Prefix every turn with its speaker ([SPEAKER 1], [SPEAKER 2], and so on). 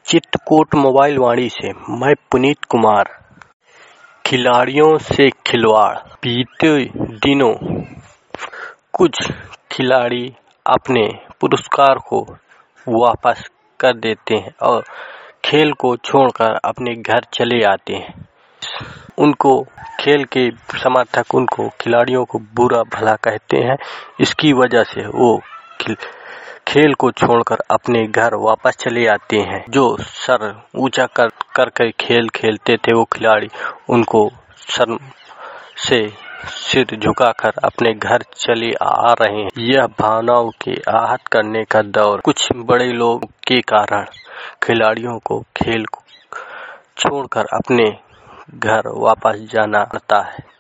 [SPEAKER 1] Chitrakoot mobile वाणी से मैं पुनीत कुमार। खिलाड़ियों से खिलवाड़। बीते दिनों कुछ खिलाड़ी अपने पुरस्कार को वापस कर देते हैं और खेल को छोड़कर अपने घर चले आते हैं। उनको खेल के समर्थक उनको खिलाड़ियों को बुरा भला कहते हैं। इसकी वजह से वो खेल को छोड़कर अपने घर वापस चले आते हैं। जो सर ऊंचा कर खेल खेलते थे वो खिलाड़ी उनको शर्म से सिर झुकाकर अपने घर चले आ रहे हैं। यह भावनाओं के आहत करने का दौर कुछ बड़े लोग के कारण खिलाड़ियों को खेल को छोड़कर अपने घर वापस जाना पड़ता है।